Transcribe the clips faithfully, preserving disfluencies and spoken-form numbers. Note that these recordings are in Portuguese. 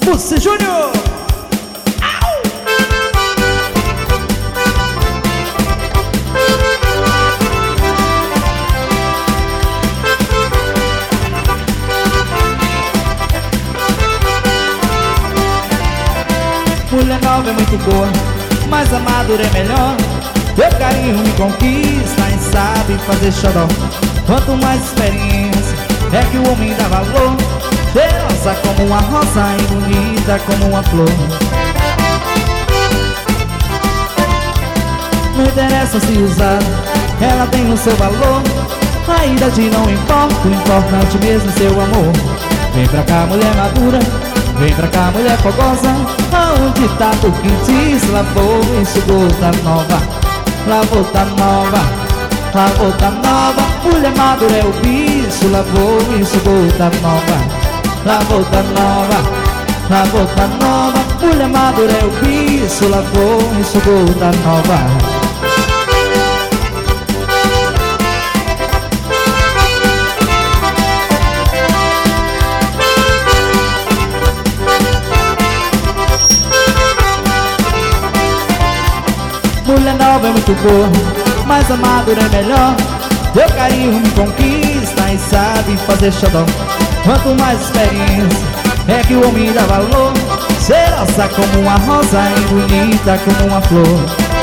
Pussy Júnior. Mulher nova é muito boa, mas a madura é melhor. Teu carinho me conquista e sabe fazer xodó. Quanto mais experiência é que o homem dá valor. Cheirosa como uma rosa e bonita como uma flor. Não interessa se usar, ela tem o seu valor. A idade não importa, o importante mesmo é seu amor. Vem pra cá, mulher madura, vem pra cá, mulher fogosa. Aonde tá tu que diz? Lavou, enxugou, tá nova. Lavou, tá nova. Lavou, tá nova. Mulher madura é o bicho. Lavou, enxugou, tá nova. Lavou, tá nova. Lavou, tá nova. Mulher madura é o bicho. Lavou, enxugou, tá nova. Mulher nova é muito boa, mas a madura é melhor. Teu carinho me conquista e sabe fazer xodó. Quanto mais experiência é que o homem dá valor. Cheirosa como uma rosa e bonita como uma flor.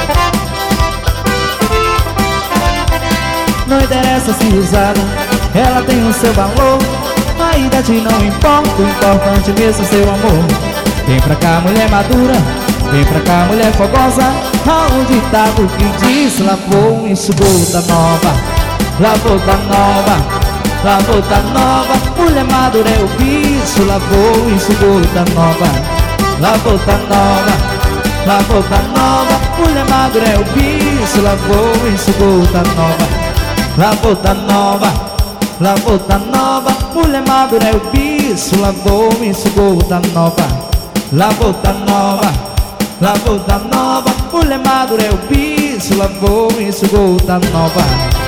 Não interessa se usada, ela tem o seu valor. A idade não importa, o importante mesmo é seu amor. Vem pra cá, mulher madura, vem pra cá, mulher fogosa. Aonde tá o que diz? Lavou, enxugou, tá nova. Lavou, tá nova. Lavou, tá nova. Mulher madura é o bicho. Lavou, enxugou, tá nova. Lavou, tá nova. Lavou, tá nova. Mulher madura é o bicho. Lavou, enxugou, tá nova. Lavou, tá nova. Lavou, tá nova. Mulher madura é o bicho. Lavou, enxugou, tá nova. Lavou, tá nova. Lavou, tá nova. Mulher madura é o bicho. Lavou, enxugou, tá nova.